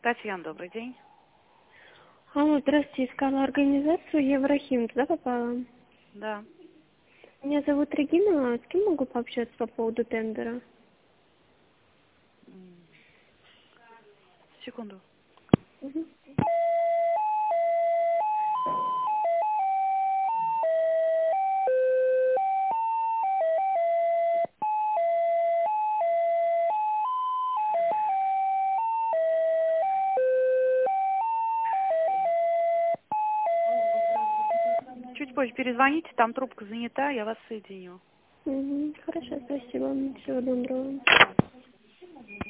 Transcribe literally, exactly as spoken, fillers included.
Татьяна, добрый день. Алло, здравствуйте, искала организацию Еврохим, туда попала? Да. Меня зовут Регина, с кем могу пообщаться по поводу тендера? М, Секунду. Мгм. Чуть позже перезвоните, там трубка занята, я вас соединю. Мгм. Хорошо, спасибо, всего доброго.